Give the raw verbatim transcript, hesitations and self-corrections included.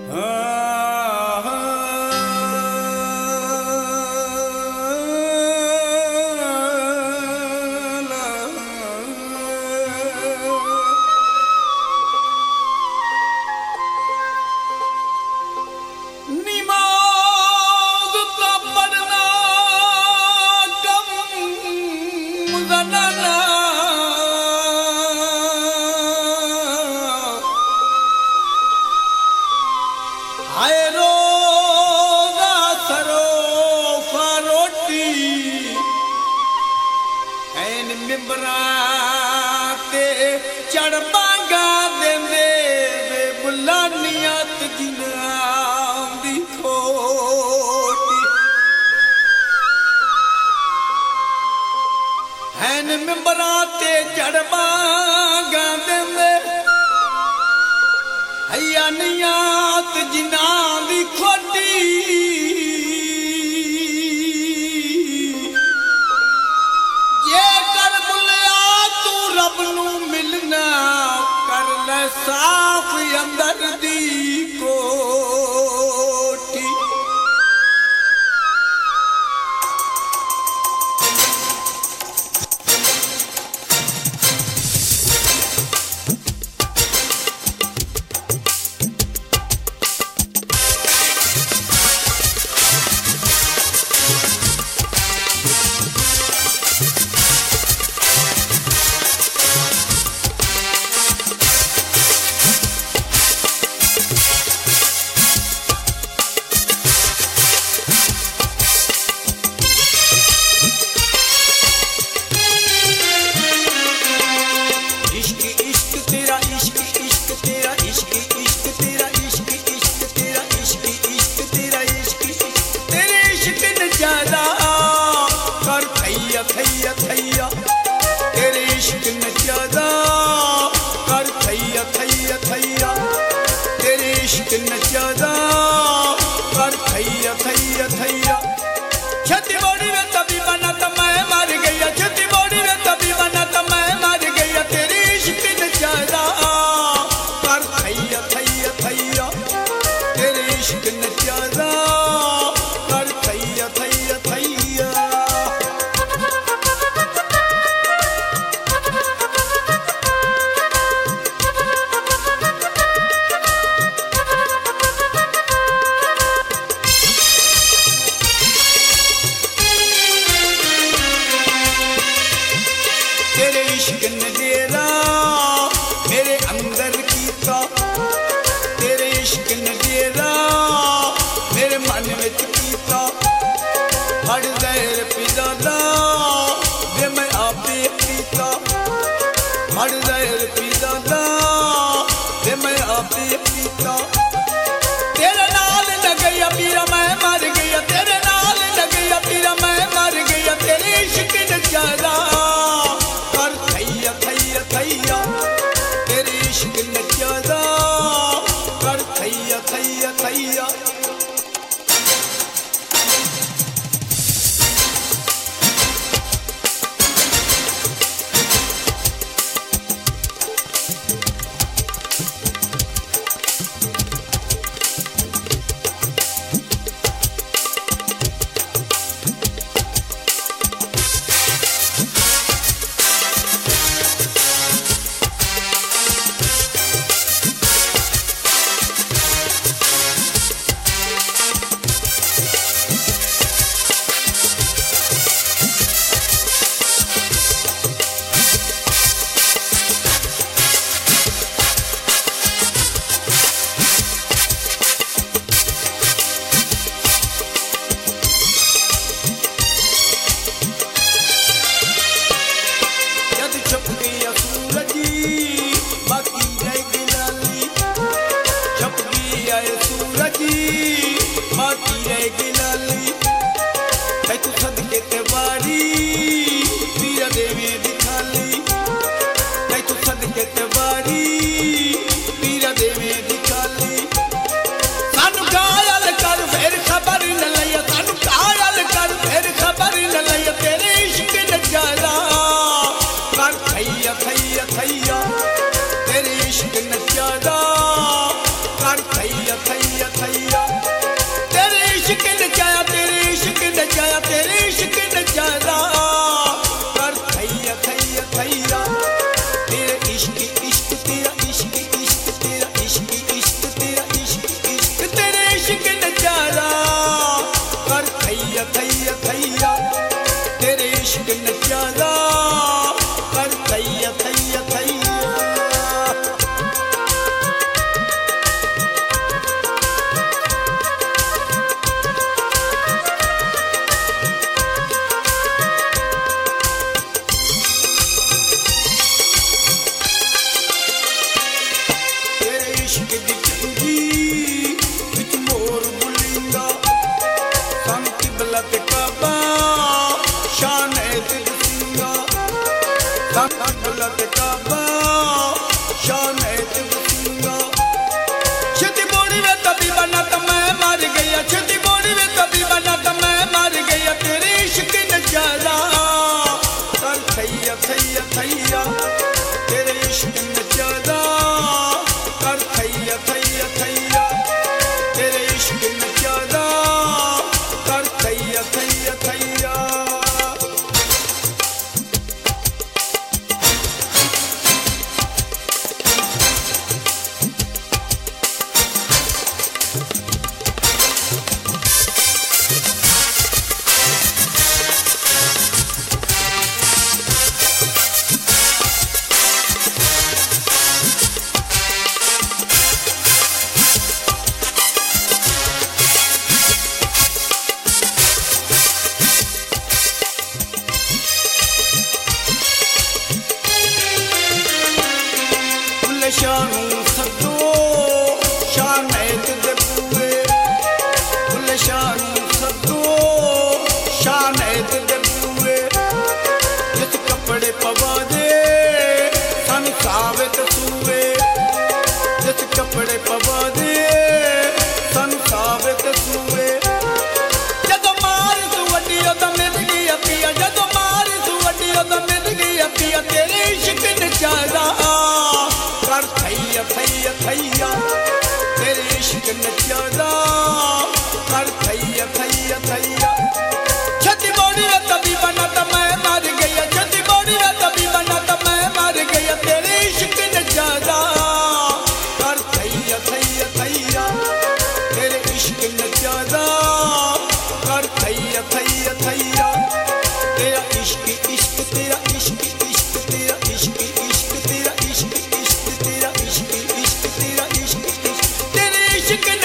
मिंबराते चढ़बा गांदे हैया नियात जिना दी खोटी जे कर बुलिया तू रब नू मिलना कर ले साफ अंदर दी कोठी थैया थैया तेरे इश्क में ज्यादा कर थैया थैया थैया तेरे इश्क में ज्यादा कर थैया थैया थैया छती बॉडी में तभी बना तो मैं मर गया छती बॉडी में तभी बना तो मैं मर गया तेरे इश्क में ज्यादा कर थैया थैया थैया तेरे इश्क में ज्यादा कर थैया थैया थैया तेरे इश्क ने डेरा मेरे अंदर कीता तेरे इश्क ने डेरा मेरे मन में कीता हर जहर पिजादा वे मैं आपे पीता हर जहर पिजादा वे मैं आपे पीता तेरे नाल न गया पीरा मैं मर गया तेरे नाल न गया पीरा मैं मर गया तेरे इश्क ने ज्यादा थैया थैया तेरे इश्क में ज्यादा कर थैया थैया थैया काबा शान है ते बसूंगा छती बोड़ी वे तभी बना तो मैं मर गया छती बोड़ी वे तभी बना तो मैं मर गया तेरे इश्क न ज्यादा कर थैया थैया थैया तेरे इश्क न ज्यादा कर थैया थैया थैया तेरे इश्क न ज्यादा कर थैया थैया थैया शानू सदो शान ते पूए फुल शानू सदो शान ते पूए जिस कपड़े पवा दे सन साबित सूए जिस कपड़े पवा दे सन साबित सूए जदों मार तू वड्डी उदों मिल गई पिया जदों मार तू वड्डी उदों मिल गई पिया तेरे इश्क न ज्यादा कर थैया थैया थैया तेरे इश्क न ज्यादा कर थैया थैया थैया छती बोड़ी वे तभी बना तो मैं मर गया छती बोड़ी वे तभी बना तो मैं मर गया तेरे इश्क न ज्यादा कर थैया थैया थैया तेरे इश्क न ज्यादा कर थैया थैया थैया तेरा इश्क इश्क तेरा इश्क इश्क तेरा इश्क इश्क तेरा इश्क इश्क तेरा इश्क इश्क तेरा इश्क इश्क तेरे इश्क